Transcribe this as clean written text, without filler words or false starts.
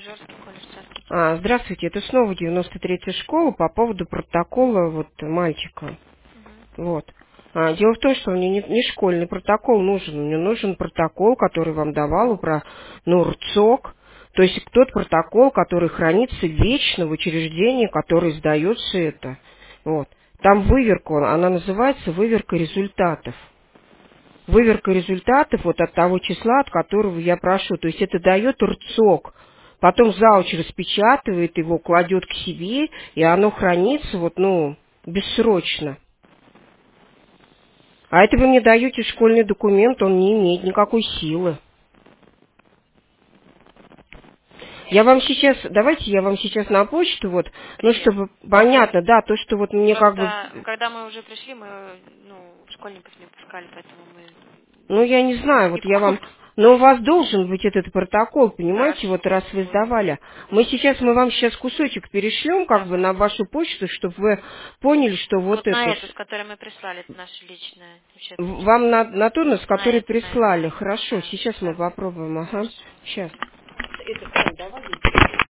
Ижорский колледж, здравствуйте. Здравствуйте, это снова 93-я школа по поводу протокола вот мальчика. Вот. Дело в том, что мне не школьный протокол нужен, мне нужен протокол, который вам давал РЦОК, то есть тот протокол, который хранится вечно в учреждении, который сдается это. Вот. Там выверка, она называется выверка результатов. Выверка результатов вот от того числа, от которого я прошу. То есть это дает РЦОК. Потом зауч распечатывает его, кладет к себе, и оно хранится бессрочно. А это вы мне даете школьный документ, он не имеет никакой силы. Давайте я вам сейчас на почту, чтобы понятно, да, то, что мне Просто, когда мы уже пришли, мы, школьников не пускали, поэтому мы я не знаю, не покупали. но у вас должен быть этот протокол, понимаете, Хорошо. раз вы сдавали. Мы вам сейчас кусочек перешлем, Давай. на вашу почту, чтобы вы поняли, что Вот на эту, с которой мы прислали, это наша личная учебничка. вам на ту, с На которой эту, на эту. прислали. Хорошо, Да, сейчас мы да. попробуем, ага. Хорошо. Сейчас.